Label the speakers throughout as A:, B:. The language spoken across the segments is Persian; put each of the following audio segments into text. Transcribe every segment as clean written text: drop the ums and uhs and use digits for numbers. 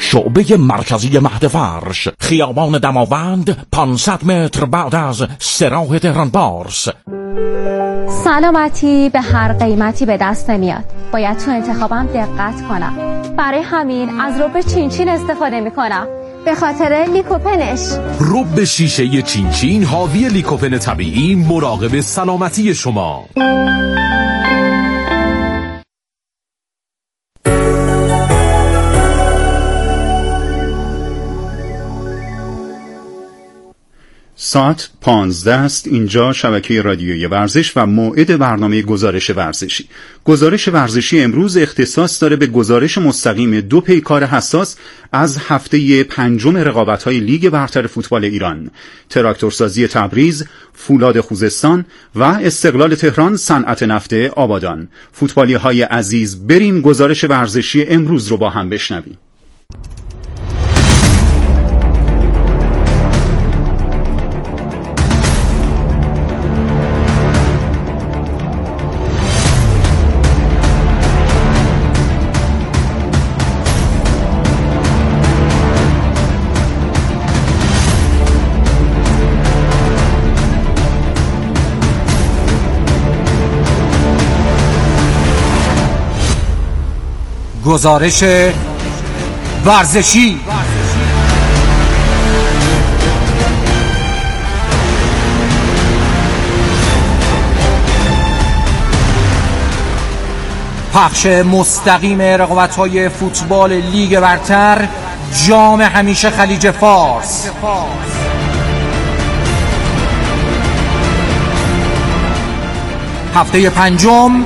A: شعبه مرکزی مهد فرش، خیابان دماوند، 500 متر بعد از سراح تهران بارس.
B: سلامتی به هر قیمتی به دست نمیاد. باید تو انتخابم دقت کنم. برای همین از رب چینچین استفاده میکنم، به خاطر لیکوپنش.
C: رب شیشه چینچین حاوی لیکوپن طبیعی، مراقب سلامتی شما.
D: ساعت 15 است. اینجا شبکه رادیویی ورزش و موعد برنامه گزارش ورزشی. گزارش ورزشی امروز اختصاص داره به گزارش مستقیم دو پیکار حساس از هفته پنجم رقابت‌های لیگ برتر فوتبال ایران: تراکتورسازی تبریز، فولاد خوزستان و استقلال تهران صنعت نفت آبادان. فوتبالی‌های عزیز، بریم گزارش ورزشی امروز رو با هم بشنویم.
E: گزارش ورزشی. پخش مستقیم رقابت‌های فوتبال لیگ برتر، جام همیشه خلیج فارس. هفته پنجم،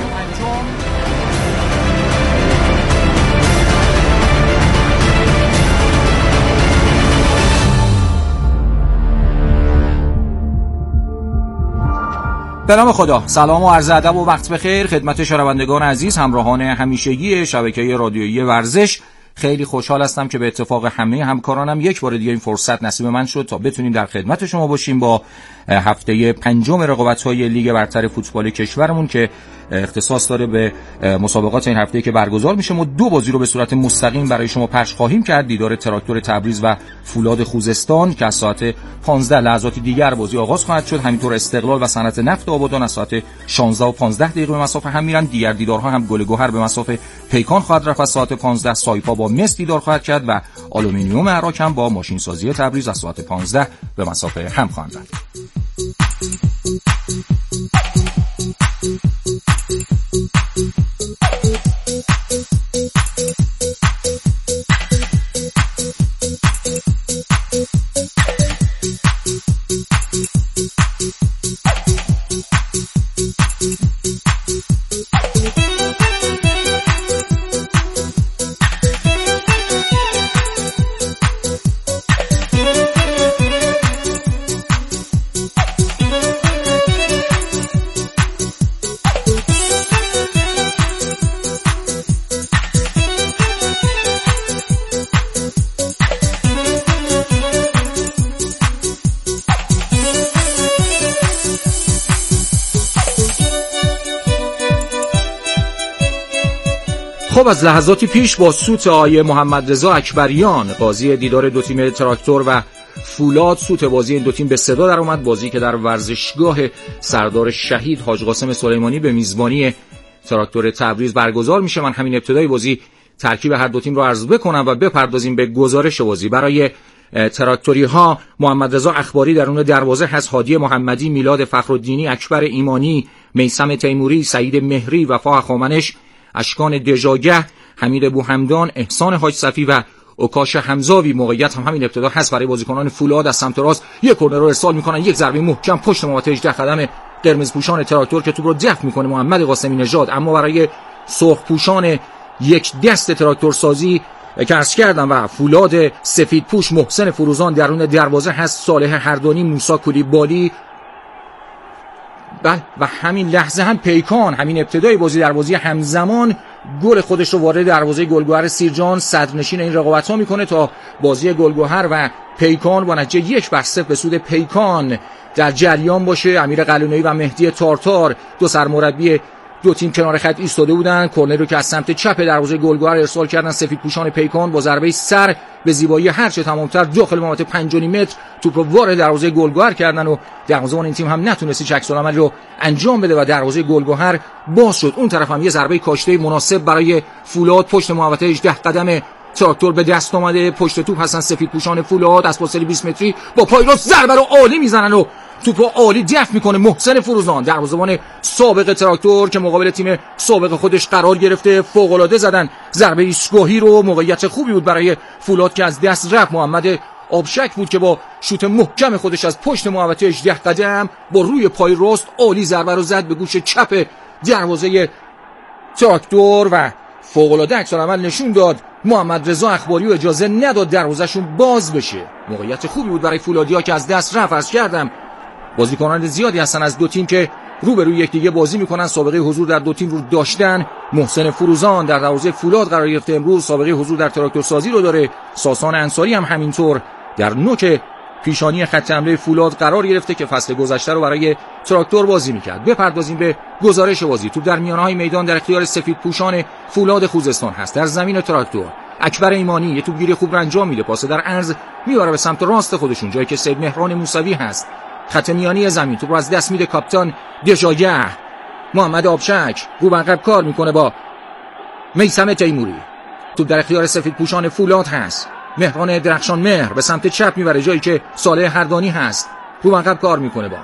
E: به نام خدا. سلام و عرض ادب و وقت بخیر خدمت شنوندگان عزیز، همراهان همیشگی شبکه رادیویی ورزش. خیلی خوشحال هستم که به اتفاق همه همکارانم یک بار دیگه این فرصت نصیب من شد تا بتونیم در خدمت شما باشیم با هفته پنجم رقابت‌های لیگ برتر فوتبال کشورمون که اختصاص داره به مسابقات این هفته که برگزار میشه. ما دو بازی رو به صورت مستقیم برای شما پخش خواهیم کرد: دیدار تراکتور تبریز و فولاد خوزستان که از ساعت 15 لحظاتی دیگر بازی آغاز خواهد شد. همینطور استقلال و صنعت نفت آبادان از ساعت 16 و 15 دقیقه به مسافه هم میرن. دیگر دیدارها هم گل گوهر به مسافه پیکان خواهد رفت از ساعت 15، سایپا با مس دیدار خواهد کرد و آلومینیوم عراق هم با ماشین سازی تبریز از ساعت 15 به مسافه هم خواهند رفت. خب از لحظاتی پیش با سوت آقای محمد رضا اکبریان، قاضی دیدار دو تیم تراکتور و فولاد، سوت بازی این دو تیم به صدا در اومد. بازی که در ورزشگاه سردار شهید حاج قاسم سلیمانی به میزبانی تراکتور تبریز برگزار میشه. من همین ابتدای بازی ترکیب هر دو تیم رو عرض بکنم و بپردازیم به گزارش بازی. برای تراکتوری ها محمد رضا اخباری درون دروازه هست، هادی محمدی، میلاد فخرالدینی، اکبر ایمانی، میثم تیموری، سعید مهری، وفا خامنش، اشکان دژاگه، حمید بوحمدان، احسان حاج صفی و اوکاش حمزاوی. موقعیت هم همین ابتدا هست برای بازیکنان فولاد. از سمت راست یک کورنر رو ارسال میکنن، یک ضربه محکم پشت محوطه 18 قدم قرمز پوشان تراکتور که توپ رو دفع میکنه محمد قاسمی نژاد. اما برای سرخ پوشان یک دست تراکتور سازی که عرض کردم و فولاد سفید پوش، محسن فروزان درون دروازه هست، صالح هردانی، موسی کولیبالی و همین لحظه هم پیکان همین ابتدای بازی در بازی همزمان گل خودش رو وارد دروازه گلگهر سیرجان صدرنشین این رقابت‌ها میکنه تا بازی گلگهر و پیکان با نتیجه 1-0 به سود پیکان در جریان باشه. امیر قلعه‌نویی و مهدی تارتار دو سرمربی دو تیم کنار خط ایستاده بودن. کورنر رو که از سمت چپ دروازه گلگهر ارسال کردن سفیدپوشان پیکان با ضربه سر به زیبایی هرچه تمامتر داخل محوطه 5.5 متر توپ رو وارد دروازه گلگهر کردن و دروازه‌بان این تیم هم نتونست هیچ عکس‌العملی رو انجام بده و دروازه گلگهر باز شد. اون طرف هم یه ضربه کاشته مناسب برای فولاد پشت محوطه 18 قدم تراکتور به دست اومده. پشت توپ هستن سفیدپوشان فولاد از فاصله 20 متری با پای راست ضربه رو عالی میزنن و توپو عالی دفع میکنه محسن فروزان، دروازه‌بان سابق تراکتور که مقابل تیم سابق خودش قرار گرفته. فوق العاده زدن ضربه ایستگاهی رو، موقعیت خوبی بود برای فولاد که از دست رفت. محمد آبشک بود که با شوت محکم خودش از پشت محوطه 18 قدم با روی پای راست عالی ضربه رو زد به گوش چپ دروازه تراکتور و فوق العاده عکس‌العمل نشون داد. محمد رضا اخباری و اجازه نداد دروازه‌شون باز بشه. موقعیت خوبی بود برای فولادیا که از دست رفت. عرض کردم بازیکنان زیادی هستن از دو تیم که روبروی یکدیگه بازی میکنن، سابقه حضور در دو تیم رو داشتن. محسن فروزان در دروازه فولاد قرار گرفته، امروز سابقه حضور در تراکتور سازی رو داره. ساسان انصاری هم همینطور در نوک پیشانی خط حمله فولاد قرار گرفته که فصل گذشته رو برای تراکتور بازی میکرد. بپردازیم به گزارش بازی. توپ در میانه‌های میدان در اختیار سفیدپوشان فولاد خوزستان هست. در زمین تراکتور اکبر ایمانی یه توپگیری خوب انجام میده، پاس در عرض میاره به سمت راست خودشون جایی که سید مهران موسوی هست. خط میانی زمین توپ رو از دست میده کاپیتان دژایه. محمد آبشک رو به عقب کار میکنه با میثم تیموری. توپ در اختیار سفیدپوشان فولاد هست. مهران درخشان مهر به سمت چپ میبره جایی که صالح هردانی هست. رو به عقب کار میکنه با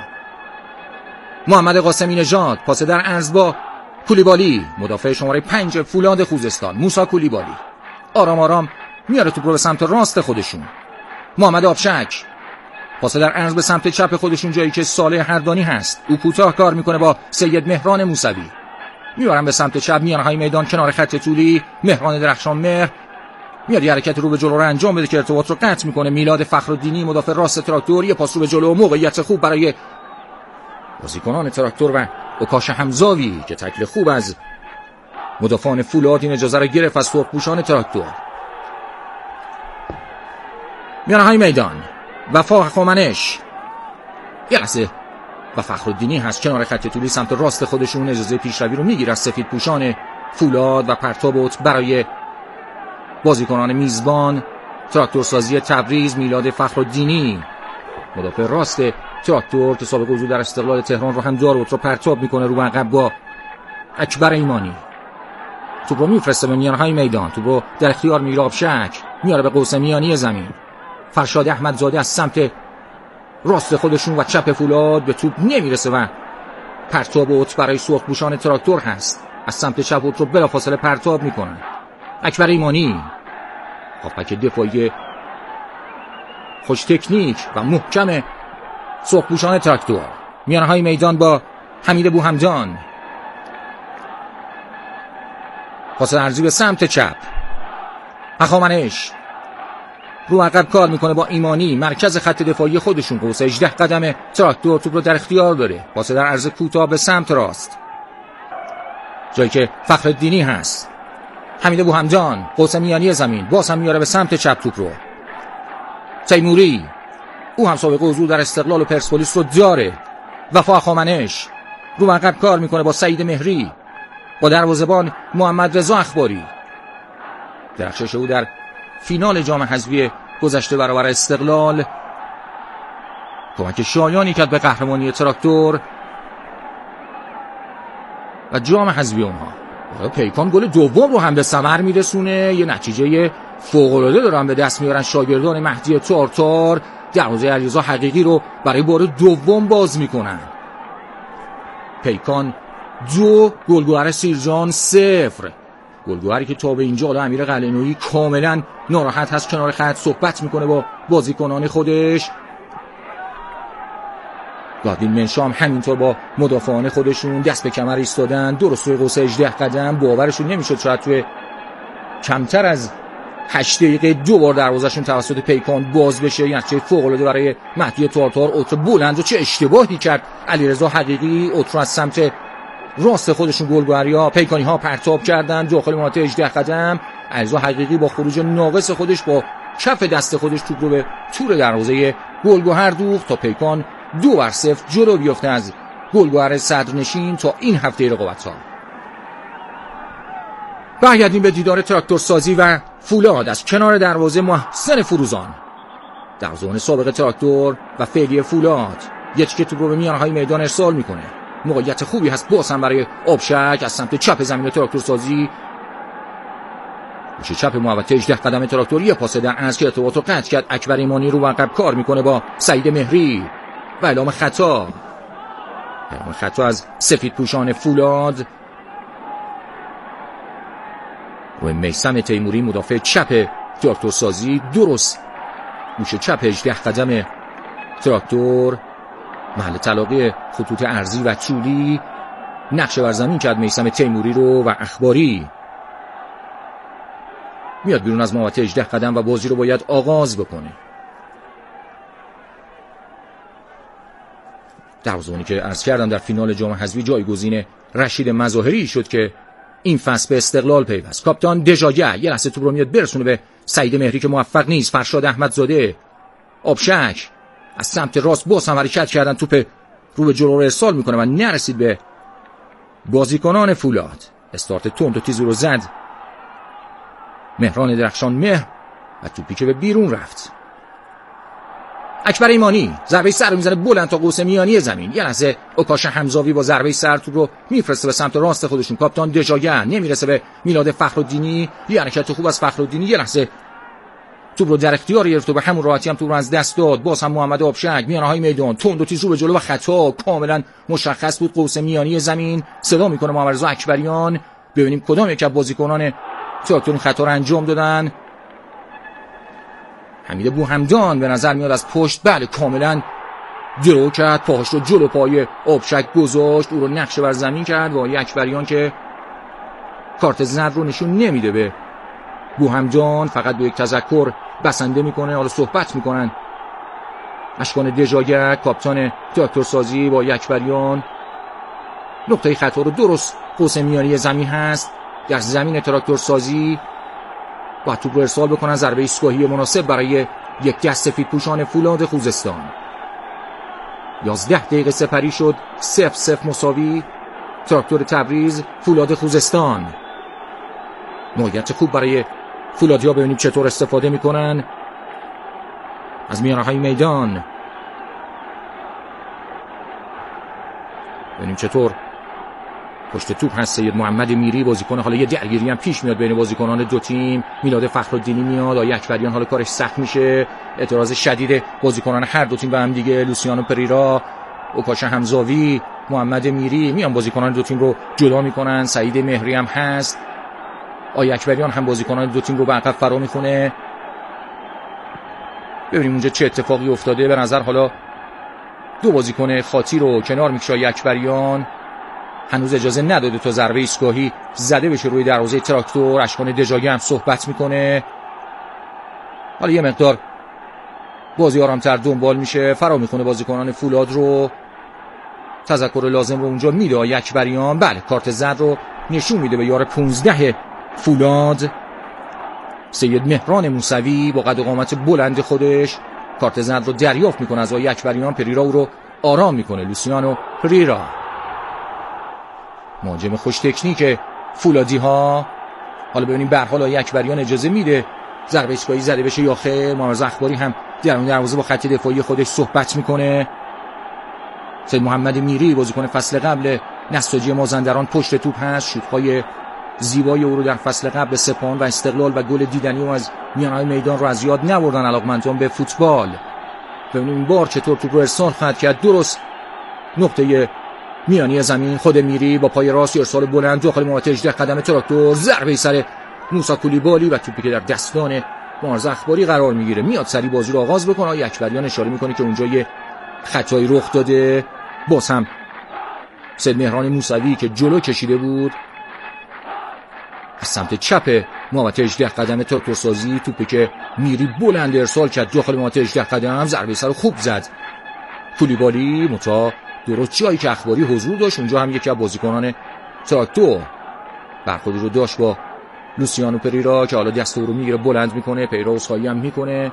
E: محمد قاسمی نژاد. پاس در عرض با کولیبالی، مدافع شماره 5 فولاد خوزستان موسی کولیبالی. آرام آرام میاره توپ رو به سمت راست خودشون. محمد آبشک پاس در عرض به سمت چپ خودشون جایی که صالح هردانی هست. او کوتاه کار میکنه با سید مهران موسوی. میارن به سمت چپ میانهای میدان کنار خط طولی. مهران درخشان مهر میاد یه حرکت رو به جلو رو انجام بده که ارتباط رو قطع میکنه. میلاد فخرالدینی مدافع راست تراکتور یه پاس رو به جلو، موقعیت خوب برای بازیکنان تراکتور و اوکاش حمزاوی که تکل خوب از مدافعان فولاد این اجازه رو گرفت از سرخپوشان تراکتور. میانهای میدان وفا خامنش یه لحظه و فخرالدینی هست کنار خط طولی سمت راست خودشون اجازه پیشروی رو میگیره از سفیدپوشان فولاد و پرتاب اوت برای بازیکنان میزبان تراکتور سازی تبریز. میلاد فخرالدینی مدافع راست تراکتور که سابقه حضور در استقلال تهران رو هم داره، اوت رو پرتاب میکنه رو به عقب با اکبر ایمانی. توپ رو میفرسته به میانهای میدان، توپ رو در اختیار میگیره آبشک، میاره به قوس میانی زمین. فرشاد احمدزاده از سمت راست خودشون و چپ فولاد به توپ نمیرسه و پرتاب اوت برای سرخپوشان تراکتور هست. از سمت چپ اوت رو بلافاصله پرتاب میکنن. اکبر ایمانی هافبک دفاعی خوش تکنیک و محکم سرخپوشان تراکتور. میانهای میدان با حمید بوحمدان، پاس ارزی به سمت چپ. هخامنش رو عقب کار میکنه با ایمانی، مرکز خط دفاعی خودشون قوس 18 قدم تراکتور توپ رو در اختیار داره. پاس در عرض کوتاه به سمت راست جایی که فخرالدینی هست. حمید بوحمدان قوس میانی زمین باز هم میاره به سمت چپ توپ رو. تیموری او هم سابقه حضور در استقلال و پرسپولیس رو داره. وفا خامنش رو عقب کار میکنه با سعید مهری، با دروازه‌بان محمد رضا اخباری. درخشش او در فینال جام حذفی گذشته برابر استقلال کمک شایانی کرد به قهرمانی تراکتور و جام حذفی اونها. پیکان گل دوم رو هم به ثمر میرسونه. یه نتیجه فوق‌العاده دارن به دست میارن شاگردان مهدی تارتار. دروازه علیرضا حقیقی رو برای بار دوم باز میکنن. پیکان 2، گلگهر سیرجان 0. گلگهری که تا به اینجا حالا امیر قلعه‌نویی کاملا ناراحت هست، کنار خط صحبت میکنه با بازیکنان خودش. گادین منشام همینطور با مدافعان خودشون دست به کمر ایستادن، درست روی قوس 18 قدم. باورشون نمیشد شاید توی کمتر از 8 دقیقه 2 بار دروازه‌شون توسط پیکان باز بشه. یعنی چه فوق‌العاده برای مهدی تارتار. اوت بلند و چه اشتباهی کرد علیرضا حقیقی. اوت از سمت راست خودشون گلگهری‌ها پیکانی‌ها پرتاب کردن داخل محوطه 18 قدم. علیرضا حقیقی با خروج ناقص خودش با کف دست خودش توپ رو به تور دروازه گلگهر دوخت تا پیکان 2-0 جلو بیفته از گلگهر صدرنشین تا این هفته رقابت‌ها. برگردیم به دیدار تراکتور سازی و فولاد از کنار دروازه محسن فروزان در زون سابق تراکتور و فعلی فولاد یک که توپ رو به میانهای میدان ارسال میکنه. موقعیت خوبی هست باز هم برای آبشک از سمت چپ زمین تراکتور سازی. میشه چپ محوطه 18 قدم تراکتور یه پاس در از که ارتباط رو قطع کرد. اکبر ایمانی رو عقب کار میکنه با سعید مهری و اعلام خطا. از سفید پوشان فولاد و میثم تیموری مدافع چپ تراکتور سازی. درست میشه چپ 18 قدم تراکتور محل تلاقی خطوط ارضی و طولی. نقشه بر زمین کرد میثم تیموری رو و اخباری میاد بیرون از محوطه 18 قدم و بازی رو باید آغاز بکنه. دروازه‌بانی که عرض کردم در فینال جام حذفی جایگزین رشید مظاهری شد که این فصل به استقلال پیوست. کاپیتان دژاگه یه لحظه توپ رو میاد برسونه به سعید مهری که موفق نیست. فرشاد احمدزاده آبشک از سمت راست باز هم حرکت کردن، توپ رو به جلو رو ارسال میکنه و نرسید به بازیکنان فولاد. استارت تند و تیزی رو زد مهران درخشان مهر و توپی که به بیرون رفت. اکبر ایمانی ضربه سر رو میزنه بلند تا قوس میانی زمین. یه لحظه اوکاش حمزاوی با ضربه سر توپ رو میفرسته به سمت راست خودشون. کاپیتان دژاگه نمیرسه به میلاد فخرالدینی. یه حرکت خوب از فخرالدینی، یه لحظه توپ رو در اختیار گرفت و به همون راحتی هم توپ رو از دست داد. باز هم محمد آبشک میانهای میدان تند و تیز رو به جلو و خطا کاملا مشخص بود. قوس میانی زمین صدا میکنه محمد رضا اکبریان. ببینیم کدام یک از بازیکنان تراکتور خطا رو انجام دادن. حمید بوهمدان به نظر میاد از پشت بله کاملا درو کرد، پاهاش رو جلو پای آبشک گذاشت، او رو نقشه بر زمین کرد و اکبریان که کارت زرد رو نشون نمیده به بوهمدان، فقط به یک تذکر بسنده میکنه. حالا صحبت میکنن اشکان دژاگه کاپیتان تراکتور سازی با اکبریان. نقطه خطا رو درست قوس میانی زمین هست در زمین تراکتور سازی. با توپ رو ارسال بکنن، ضربه ایستگاهی مناسب برای یک دست سفید پوشان فولاد خوزستان. 11 دقیقه سپری شد 0-0 مساوی. تراکتور تبریز فولاد خوزستان. موقعیت خوب برای فولادیا، ببینیم چطور استفاده میکنن از میانهای میدان. ببینیم چطور پشت توپ هست سید محمد میری بازیکن. حالا یه درگیری هم پیش میاد بین بازیکنان دو تیم. میلاد فخرالدینی میاد، آقای اکبریان حالا کارش سخت میشه. اعتراض شدید بازیکنان هر دو تیم به هم دیگه. لوسیانو پریرا، اوکاش حمزاوی، محمد میری میان بازیکنان دو تیم رو جدا میکنن. سعید مهری هم هست. آقای اکبریان هم بازیکنان دو تیم رو به عقب فرا میخونه. ببینیم اونجا چه اتفاقی افتاده. به نظر حالا دو بازیکن خاطی رو کنار میکشه آقای اکبریان. هنوز اجازه نداده تا ضربه ایستگاهی زده بشه روی دروازه تراکتور. اشکان دژاگه هم صحبت میکنه. حالا یه مقدار بازی آرامتر دنبال میشه، فرا میخونه بازیکنان فولاد رو. تذکر لازم رو اونجا میده آقای اکبریان. بله کارت زرد رو نشون میده به یار 15 فولاد سید مهران موسوی با قد و قامت بلند خودش. کارت زرد رو دریافت میکنه از آقای اکبریان. پریرا او رو آرام میکنه. لوسیانو پریرا مهاجم خوش تکنیک فولادی ها. حالا ببینیم به هر حال آقای اکبریان اجازه میده ضربه ایستگاهی زده بشه یا خیر. محمد اخباری هم درون دروازه با خط دفاعی خودش صحبت میکنه. سید محمد میری بازیکن فصل قبل نساجی مازندران پشت توپ هست. شوت‌های زیبای او رو در فصل قبل سپاهان و استقلال و گل دیدنی و از میانهای میدان رو از یاد نبردن علاقمندان به فوتبال. ببینیم این بار چطور توپ رو ارسال خواهد کرد. درست نقطه میانی زمین خود میری با پای راست ارسال بلند داخل محوطه 18 قدم تراکتور. ضربه سر موسی کولیبالی و توپی که در دستان معرض اخباری قرار میگیره. میاد سری بازی رو آغاز بکنه. اکبریان اشاره میکنه که اونجا یه خطایی رخ داده. باز هم سید مهران موسوی که جلو کشیده بود از سمت چپ محوطه 18 قدم تراکتور سازی. توپی که میری بلند ارسال کرد داخل محوطه 18 قدم. ضربه سر خوب زد کولیبالی متا درست جایی که اخباری حضور داشت اونجا هم یکی از بازیکنان تراکتور برخوردی رو داشت با لوسیانو پریرا که حالا دست رو میگیره بلند میکنه. پریرا عذرخواهی هم میکنه.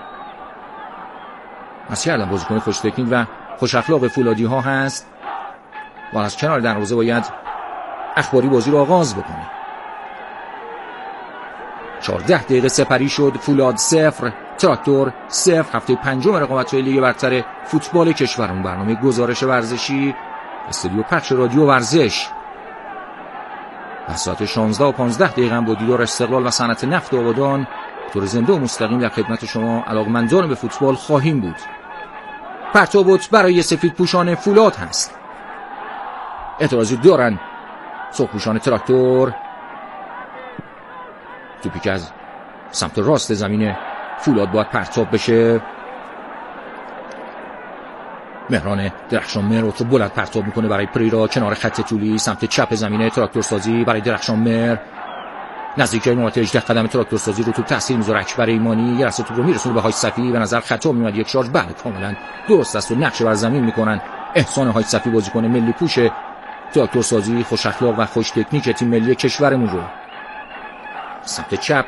E: مثلا بازیکن خوش تکنیک و خوش اخلاق فولادی ها هست و از کنار دروازه باید اخباری بازی رو آغاز بکنه. 14 دقیقه سپری شد. فولاد 0 تراکتور 0. هفته پنجم رقابت‌های لیگ برتر فوتبال کشورمون. برنامه گزارش ورزشی استودیو پخش رادیو ورزش از ساعت 16:15 با دیدار استقلال و صنعت نفت آبادان طور زنده و مستقیم در خدمت شما علاقمندان به فوتبال خواهیم بود. پرتابوت برای سفید پوشان فولاد هست. اعتراضی دارن سرخ پوشان تراکتور. توپی که از سمت راست زمین فولاد باید پرتاب بشه. مهران درخشانمهر رو بلند پرتاب میکنه برای پریرا کنار خط طولی. سمت چپ زمینه تراکتور سازی برای درخشانمهر. نزدیک نقطه 18 قدم تراکتور سازی رو توپ تاثیر میذاره اکبر ایمانی. یه رسه توپ رو میرسونه به حاج صفی. به نظر خطا میاد. یک شارژ بله کاملا درست است و نقش بر زمین میکنن. احسان حاج صفی بازیکن ملی پوش تراکتور سازی، خوش اخلاق و خوش تکنیک تیم ملی کشورمون رو. سمت چپ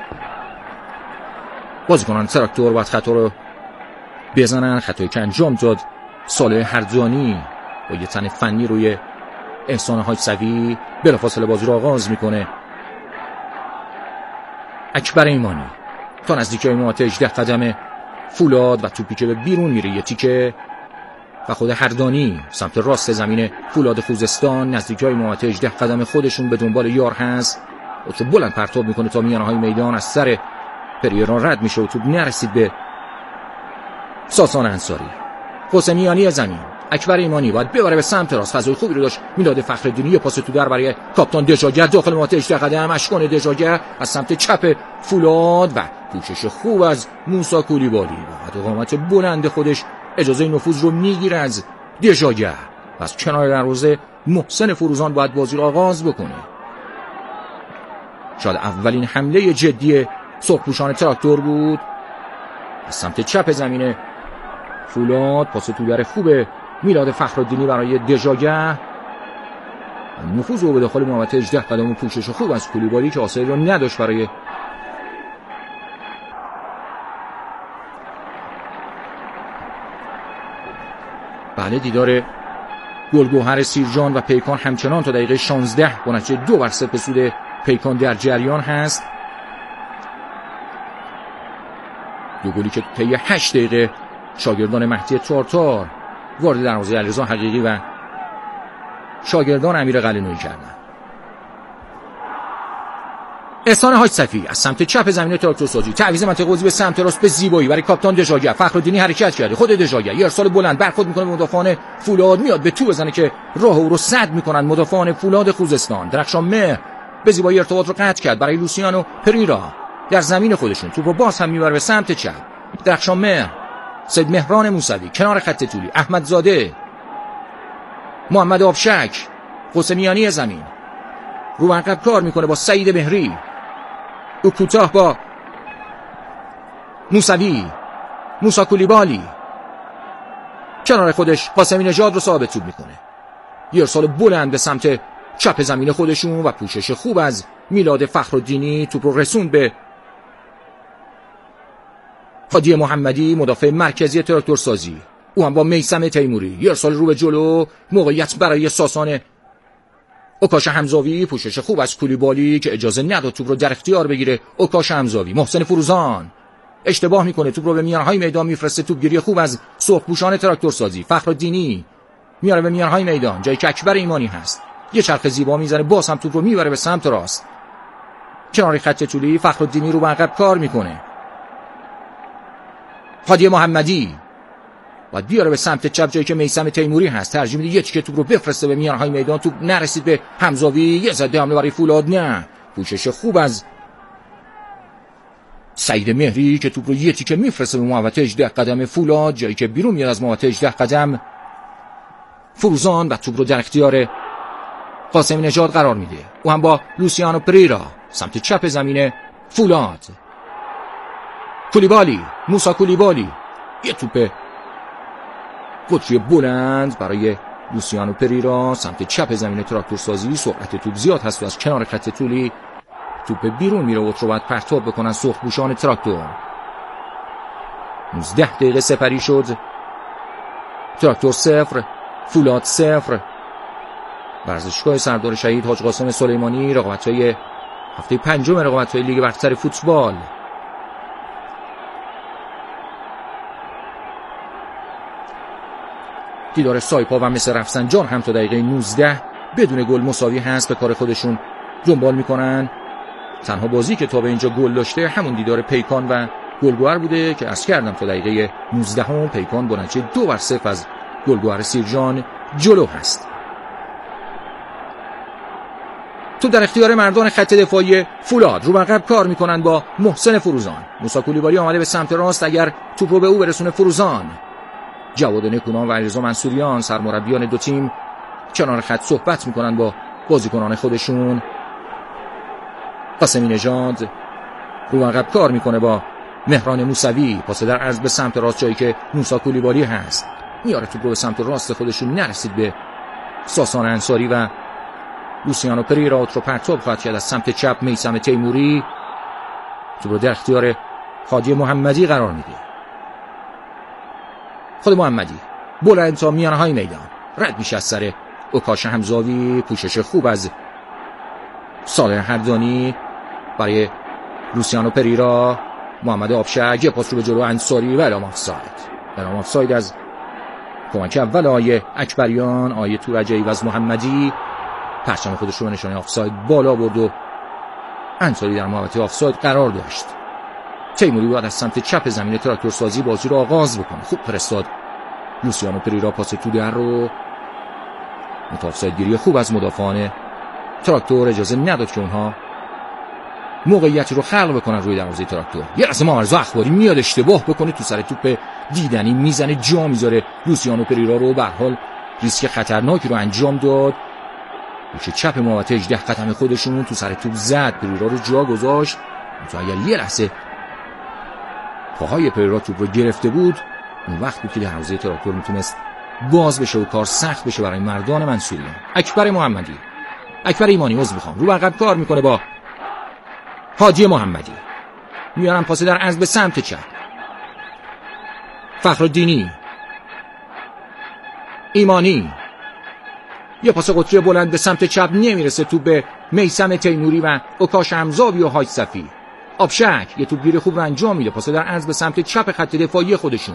E: بازیکنان تراکتور باید خطا رو بزنن. خطایی که انجام داد صالح هردانی با یه تن فنی روی احسان حاج صفی بلافاصله بازی رو آغاز میکنه. اکبر ایمانی تا نزدیک نقطه 18 قدم فولاد و توپی که به بیرون میره یه تیکه و خود هردانی سمت راست زمین فولاد خوزستان نزدیک نقطه 18 قدم خودشون به دنبال یار هست. و توپ بلند پرتاب میکنه تا میانه های میدان از سر پریران رد میشه و توپ نرسید به ساسان انصاری. قاسمیانی زمین اکبر ایمانی باید ببره به سمت راست. فضای خوبی رو داشت میلاد فخرالدینی. یه پاس تو در برای کاپیتان دژاگر داخل نقطه 18 قدم. اشکان دژاگر از سمت چپ فولاد و پوشش خوب از موسی کولیبالی بعد اقامت بلند خودش اجازه نفوذ رو میگیره از دژاگر و از کنار دروازه محسن فروزان باید بازی رو آغاز بکنه. شاید اولین حمله جدی سرخپوشان تراکتور بود. از سمت چپ زمین فولاد پاس تو در خوب میلاد فخرالدینی برای دژاگر. نفوذ رو به داخل محوطه 18 قدم پوشش خوب از کولیبالی که آسایی رو نداشت برای بله دیدار گلگوهر سیرجان و پیکان همچنان تا دقیقه 16 با نتیجه 2-0 به سود پیکان در جریان هست. دو گلی که طی 8 دقیقه شاگردان مهدی تارتار وارد دروازه علیرضا حقیقی و شاگردان امیر قلعه‌نویی کردند. احسان حاج صفی از سمت چپ زمین تراکتور سازی تعویض منطقه بازی به سمت راست به زیبایی برای کاپیتان دژاگر. فخرالدینی حرکت کرده. خود دژاگر یه ارسال بلند برخورد میکنه به مدافعان فولاد. میاد به تو بزنه که راه او رو سد میکنن مدافعان فولاد خوزستان. درخشانمهر به زیبایی ارتباط رو قطع کرد برای لوسیانو پریرا در زمین خودشون. توپ رو باز هم میبره به سمت چپ. درخشانمهر، سید مهران موسوی کنار خط طولی، احمدزاده، محمد آبشک، قاسمیانی زمین رو عقب کار میکنه با سعید مهری. او کوتاه با موسوی، موسی کولیبالی کنار خودش قاسمی نژاد رو ثابت توپ میکنه. یه ارسال بلند به سمت چپ زمین خودشون و پوشش خوب از میلاد فخرالدینی. توپ رو رسوند به هادی محمدی مدافع مرکزی تراکتور سازی. او هم با میثم تیموری یه ارسال رو به جلو. موقعیت برای ساسان اوکاش حمزاوی. پوشش خوب از کولیبالی که اجازه نداد توپ رو در اختیار بگیره اوکاش حمزاوی. محسن فروزان اشتباه میکنه. توپ رو به میانهای میدان میفرسته. توپگیری خوب از سرخپوشان تراکتور سازی. فخرالدینی میاره به میانهای میدان جایی که اکبر ایمانی هست. یه چرخ زیبا میزنه. باز هم توپ رو میبره به سمت راست کنار خط طولی. فخرالدینی رو به عقب کار میکنه. هادی محمدی باید بیاره به سمت چپ جایی که میثم تیموری هست. ترجیح میده یه تیکه توپ رو بفرسته به میانهای میدان. توپ نرسید به حمزاوی. یه زده حمله برای فولاد. نه پوشش خوب از سعید مهری که توپ رو یه تیکه میفرسته به محوطه 18 قدم فولاد جایی که بیرون میاد از محوطه 18 قدم. فروزان و توپ رو در اختیار قاسمی نژاد قرار میده. او هم با لوسیانو پریرا سمت چپ زمین فولاد. کولیبالی، موسی کولیبالی یه توپ قطری بلند برای لوسیانو پریرا سمت چپ زمین تراکتور سازی. سرعت توپ زیاد هست و از کنار خط طولی توپ بیرون میره و رو باید پرتاب بکنن سرخپوشان تراکتور. 19 دقیقه سپری شد. تراکتور 0 فولاد 0. ورزشگاه سردار شهید حاج قاسم سلیمانی رقابت‌های هفته پنجم رقابت‌های لیگ برتر فوتبال. دیدار سایپا و مصر رفسنجان هم تا دقیقه 19 بدون گل مساوی هست، به کار خودشون دنبال میکنن. تنها بازی که تا به اینجا گل داشته همون دیدار پیکان و گلگوهر بوده که عرض کردم تا دقیقه 19 پیکان با نتیجه 2-0 از گلگوهر سیرجان جلو هست. تو در اختیار مردان خط دفاعی فولاد رو عقب کار میکنن با محسن فروزان. موسی کولیبالی آمده به سمت راست، اگر توپ رو به او برسونه فروزان. جواد نکونام و علیرضا منصوریان سرمربیان دو تیم کنار خط صحبت میکنن با بازیکنان خودشون. قاسمی نژاد رو عقب کار میکنه با مهران موسوی. پاس در عرض به سمت راست جایی که موسی کولیبالی هست، میاره توپ رو به سمت راست خودشون، نرسید به ساسان انصاری و لوسیانو پریرا رو پرتاب خواهد کرد از سمت چپ. میثم تیموری توپ رو در اختیار هادی محمدی قرار میده. خود محمدی بلند تا میانهای میدان رد میشه از سر اوکاش همزاوی. پوشش خوب از صالح حردانی برای لوسیانو پریرا. محمد آبشک یه پاس رو به جلو انصاری و اعلام آفساید از کمک اول آیه اکبریان. آیه تورجی و از محمدی پرچم خودش رو به نشانه آفساید بالا برد و انصاری در محوطه آفساید قرار داشت. تیموری باید از سمت چپ زمین تراکتورسازی بازی رو آغاز بکنه. خوب فرستاد لوسیانو پریرا پاس تو در رو. آفساید گیری خوب از مدافعان تراکتور اجازه نداد که اونها موقعیتی رو خلق بکنن روی دروازه تراکتور. یه لحظه محمد اخباری میاد اشتباه بکنه، تو سر توپ دیدنی میزنه، جا میذاره لوسیانو پریرا رو. به هر حال ریسک خطرناکی رو انجام داد. میشه چپ محوطه 18 قدم خودشون تو سر توپ زد، پریرا رو جا گذاشت. تو اگر یه لحظه پاهای پریرا توپ رو گرفته بود، اون وقت بود که دروازه تراکتور میتونست باز بشه و کار سخت بشه برای مردان منصوریان. اکبر محمدی، اکبر ایمانی عذر میخوام، رو عقب کار میکنه با حاجی محمدی. میارن پاس در عرض به سمت چپ. فخرالدینی، ایمانی، یه پاس قطری بلند به سمت چپ، نمیرسه توپ به میثم تیموری و اوکاش همزاوی و حاج صفی. آبشک یه توپگیری خوب رو انجام میده، پاس در عرض به سمت چپ خط دفاعی خودشون.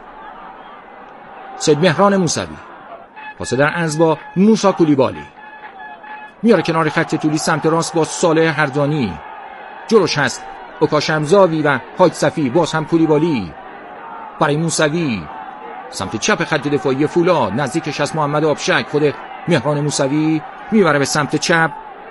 E: سید مهران موسوی، پاس در عرض با موسی کولیبالی، میاره کنار خط طولی سمت راست با صالح حردانی. جلوش هست اوکاش همزاوی و حاج صفی، باز هم کولیبالی برای موسوی. سمت چپ خط دفاعی فولاد نزدیکش هست محمد آبشک. خود مهران موسوی میبره به سمت چپ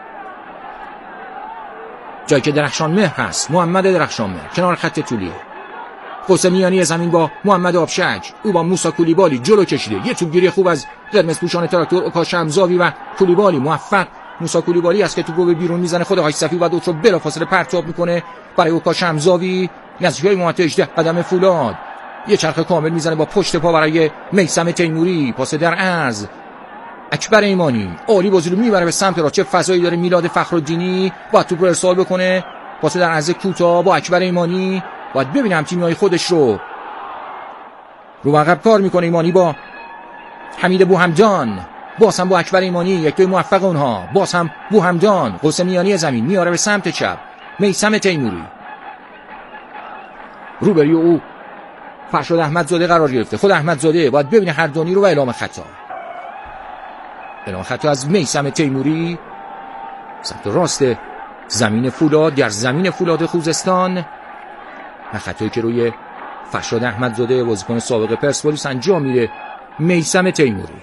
E: جایی که درخشان مهر هست. محمد درخشان مهر کنار خط طولی. قوس میانی زمین با محمد آبشک، او با موسی کولیبالی جلو کشیده. یه توپگیری خوب از قرمز پوشان تراکتور اوکاش همزاوی و کولیبالی. موفق موسی کولیبالی است که توپو به بیرون میزنه. خود حاج صفی بعد رو بلافاصله پرتاب میکنه برای اوکاش همزاوی نزدیکای محوطه 18 قدم فولاد. یه چرخ کامل میزنه با پشت پا برای میثم تیموری. پاس در عرض اکبر ایمانی، عالی بازی رو میبره به سمت راست. چه فضایی داره میلاد فخرالدینی، باید توپ رو ارسال بکنه. پاس در عرض کوتاه با اکبر ایمانی. باید ببینم تیمیای خودش رو عقب کار میکنه. ایمانی با حمید بوحمدان، باز هم با اکبر ایمانی، یک دوی موفق اونها. باز هم بوحمدان، قوس میانی زمین میاره به سمت چپ. میثم تیموری روبری او فرشاد احمدزاده قرار گرفته. خود احمدزاده باید ببینه حردانی رو و اعلام خطا. اعلام خطا از میثم تیموری سمت راست زمین فولاد، در زمین فولاد خوزستان. و خطایی که روی فرشاد احمدزاده بازیکن سابق پرسپولیس انجام میده میثم تیموری.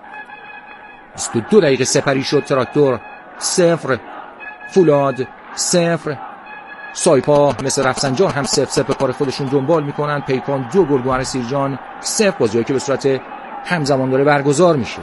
E: 22 دقیقه سپری شد. تراکتور 0، فولاد 0. سایپا مثل رفسنجان هم 0-0 به کار خودشون دنبال میکنن. پیکان 2، گلگوهر سیرجان 0. بازیایی که به صورت همزمان داره برگزار میشه.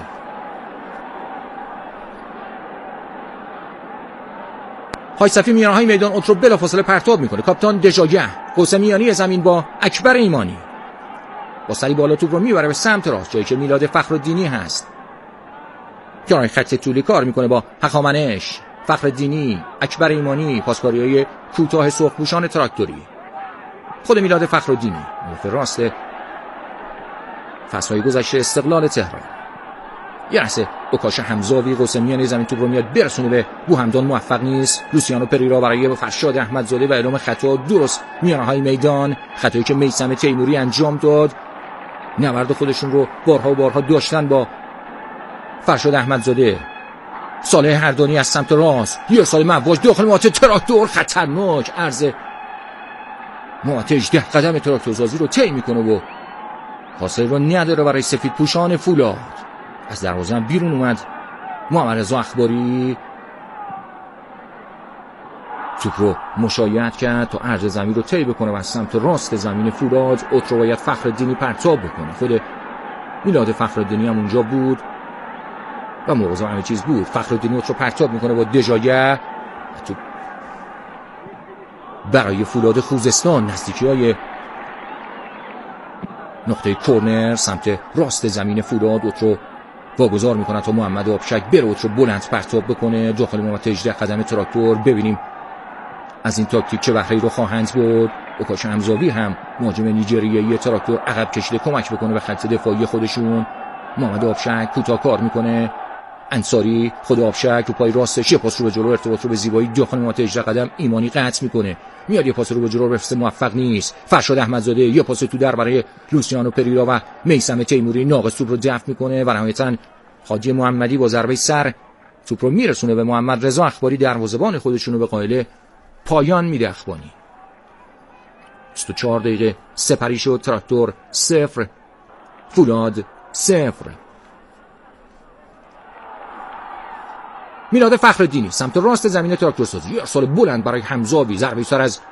E: حاج صفی میانهای میدان اوت رو بلافاصله پرتاب میکنه. کاپیتان دژاگه، قوس میانی زمین با اکبر ایمانی، با سری بالا توپ رو میبره به سمت راست جایی که میلاد فخرالدینی هست. کنار خط طولی کار میکنه با هخامنش. فخرالدینی، اکبر ایمانی، پاسکاری‌های کوتاه سرخپوشان تراکتوری. خود میلاد فخرالدینی، مدافع راست فصل‌های گذشته استقلال تهران. یه لحظه اوکاش حمزاوی قاسمیان زمین توپ رو میاد برسونه به بوهمدان، موفق نیست. لوسیانو پریرا برای فرشاد احمدزاده و اعلام خطا درست میانه‌های میدان، خطایی که میثم تیموری انجام داد. نبرد خودشون رو بارها و بارها داشتن با فرشاد احمدزاده. صالح هردانی از سمت راست، یه سال مواج داخل محوطه تراکتور، خطرناک عرض محوطه 18 قدم تراکتورسازی رو طی میکنه و حاصل رو نداره برای سفید پوشان فولاد. از دروازه بیرون اومد محمد رضا اخباری، توپ رو مشایعت کرد تا عرض زمین رو طی بکنه و از سمت راست زمین فولاد اوت رو باید فخرالدینی پرتاب بکنه. خود میلاد فخرالدینی هم اونجا بود و مواظب همه چیز بود. فخرالدینی اوت رو پرتاب میکنه با دژایه توپ برای فولاد خوزستان نزدیکی‌های نقطه کورنر سمت راست زمین فولاد. اوت رو واگذار میکنه تا محمد آبشک بره اوت رو بلند پرتاب بکنه داخل محوطه 18 قدم تراکتور. ببینیم از این تاکتیک چه بهره‌ای رو خواهند برد. اوکاش حمزاوی هم مهاجم نیجریه‌ای تراکتور عقب کشیده کمک بکنه به خط دفاعی خودشون. محمد آبشک کوتاه کار میکنه، انصاری خود آبشک رو پای راستش یه پاس رو به جلو، ارتباط رو به زیبایی داخل محوطه 18 قدم ایمانی قطع میکنه، میاد یه پاس رو به جلو بفرسته، موفق نیست. فرشاد احمدزاده یه پاس تو در برای لوسیانو پریرا و میثم تیموری، ناقص توپ رو دفع میکنه و نهایتاً حاجی محمدی با ضربه سر توپ رو میرسونه به محمد رضا اخباری، دروازه‌بان خودشونو به قائل پایان میده. اخبانی 24 دقیقه سپری شد. تراکتور 0 فولاد 0. میلاد فخرالدینی سمت راست زمین تراکتورسازی، ارسال بلند برای حمزاوی، ضربه سر از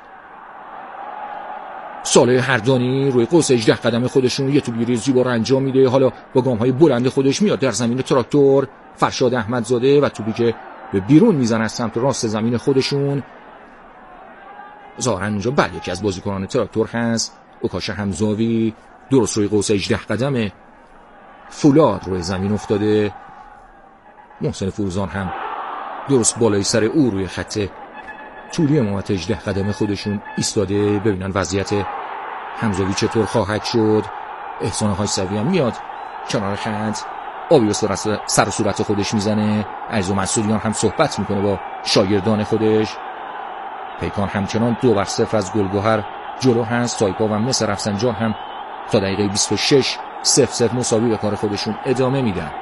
E: صالح هردانی روی قوس 18 قدم خودشون یه توپگیری زیبا رو انجام میده. حالا با گام‌های بلند خودش میاد در زمین تراکتور. فرشاد احمدزاده و توپی که به بیرون میزنه از سمت راست زمین خودشون. ظاهرا اونجا یکی از بازیکنان تراکتور هست. اوکاش حمزاوی درست روی قوس 18 قدم فولاد روی زمین افتاده. محسن فروزان هم درست بالای سر او روی خط طولی محوطه 18 قدم خودشون ایستاده. ببینن وضعیت حمزاوی چطور خواهد شد. احسان حایسوی هم میاد کنار خط، آبی به سر و صورت خودش میزنه. عزیز مسعودیان هم صحبت میکنه با شاگردان خودش. پیکان همچنان 2-0 از گلگهر جلو هست. تایپا و مصر رفسنجان هم تا دقیقه 26 0-0 مساوی به کار خودشون ادامه میدن.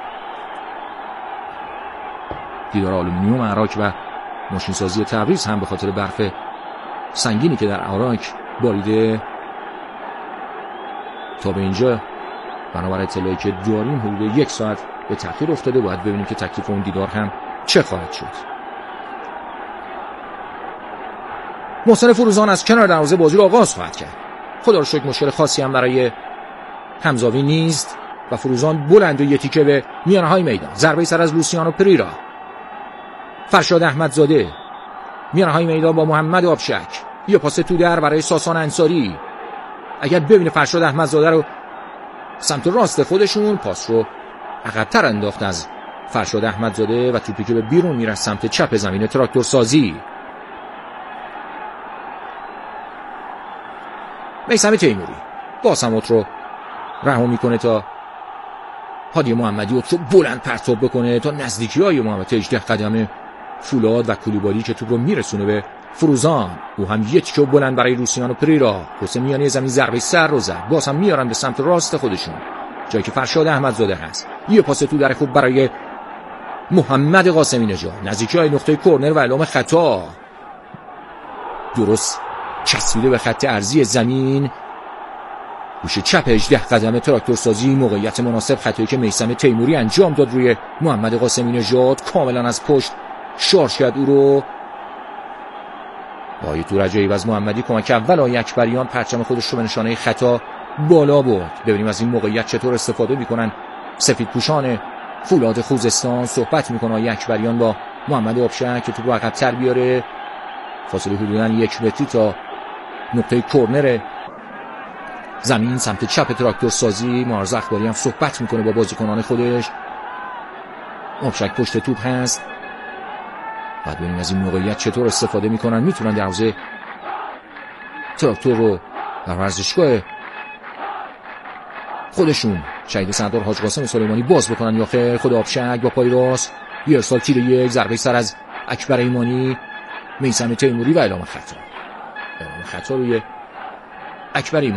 E: دیدار آلومینیوم عراق و ماشینسازی تبریز هم به خاطر برف سنگینی که در عراق باریده تا به اینجا بنابر اطلاعی که داریم حدود 1 ساعت به تأخیر افتاده. باید ببینیم که تکلیف اون دیدار هم چه خواهد شد. محسن فروزان از کنار دروازه بازی رو آغاز خواهد کرد. خدا رو شکر مشکل خاصی هم برای حمزاوی نیست و فروزان بلند و یه تیکه به میانه‌های میدان. ضربه سر از لوسیانو پریرا. فرشاد احمدزاده میانه‌های میدان با محمد آبشک، یه پاس تو در برای ساسان انصاری. اگر ببینه فرشاد احمدزاده رو سمت راست خودشون، پاس رو عقب‌تر انداخت از فرشاد احمدزاده و توپی که به بیرون میره سمت چپ زمین تراکتورسازی. میثم تیموری باسموت رو رها میکنه تا هادی محمدی رو بلند پرتاب بکنه تا نزدیکی‌های محوطه 18 قدم فولاد و کولیبالی که توپ رو میرسونه به فروزان. او هم یه تیکه بلند برای لوسیانو پریرا، حسین میانی زمین ضربه سر رو زد. باز هم میارن به سمت راست خودشون جایی که فرشاد احمدزاده هست. یه پاس تو در خوب برای محمد قاسمی نژاد، نزدیکی‌های نقطه کورنر و اعلام خطا. درست چسبیده به خط عرضی زمین، گوش چپ 18 قدم تراکتورسازی. موقعیت مناسب، خطایی که میثم تیموری انجام داد روی محمد قاسمی نژاد، کاملا از پشت شارژ کرد او رو. با تو رجایی از محمدی کمک اول آقای اکبریان پرچم خودش رو به نشانه خطا بالا برد. ببینیم از این موقعیت چطور استفاده میکنن سفید پوشان فولاد خوزستان. صحبت میکنه آقای اکبریان با محمد آبشک که توپ رو عقب‌تر بیاره. فاصله حدوداً 1 متری تا نقطه کورنر زمین سمت چپ تراکتورسازی. معارض اخباری هم صحبت میکنه با بازیکنان خودش. آبشک پشت توپ هست. بعد ببینیم از این موقعیت چطور استفاده میکنن. میتونن دروازه تراکتور رو در ورزشگاه خودشون شهید سردار حاج قاسم سلیمانی باز بکنن یا خیر. خود آبشنگ با پای راست یه ارسال تیر یک، ضربه سر از اکبر ایمانی، میثم تیموری و اعلام خطا روی اکبر ایمانی.